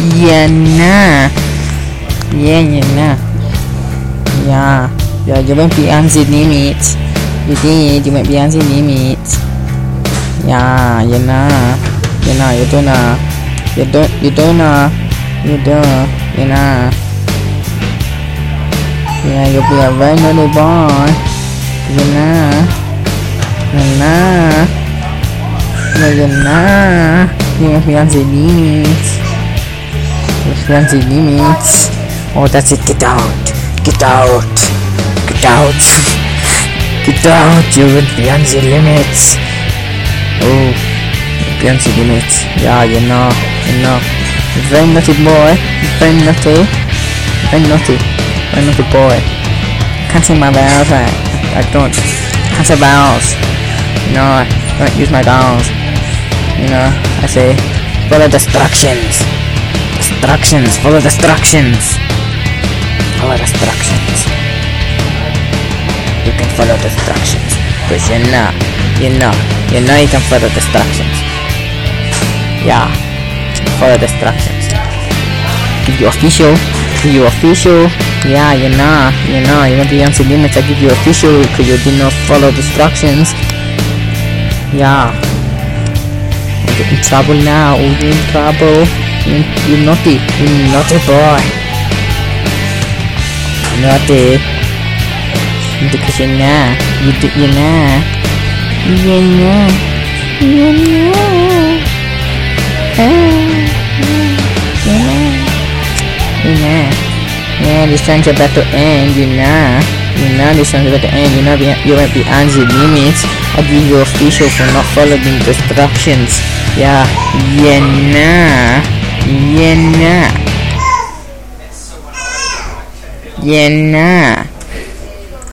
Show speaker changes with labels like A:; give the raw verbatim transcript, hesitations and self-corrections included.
A: Yeah, nah. Yeah, yeah, nah. Yeah. Yeah, you won't be on the limit. You did, you won't be on the limit. Yeah, you know. You know, you don't know. You don't, you don't know. You don't, you know. Yeah, you'll be a very naughty boy. You know. You know. No, you know. You won't be on the limit. You'll be on the limit. Oh, that's it. Get out. Get out. Get out. Get out. You will be on the limits. Oh, beyond the limits. Yeah, you know. You know. Very naughty boy. Very naughty. Very naughty. Very naughty boy. Can't say my vowels. I, I don't. Can't say vowels. You know, I don't use my vowels. You know, I say follow destructions. Destructions. Follow destructions. Follow destructions. You can follow destructions. Cause you know, you know, you know you can follow destructions. Yeah, follow destructions. Give you official, give you official. Yeah, you know, you know, you want to be on the limits. I give you official because you did not follow destructions. Yeah, you're in trouble now. You're in trouble. You, you naughty, you naughty boy. Naughty. Because you know, you do, you know, you know, you know, oh, you know, you know, yeah, this song's about to end, you know, you know, this song's about to end, you know, you won't be on the limits. I give you official for not following instructions. Yeah, you know, you know, you know.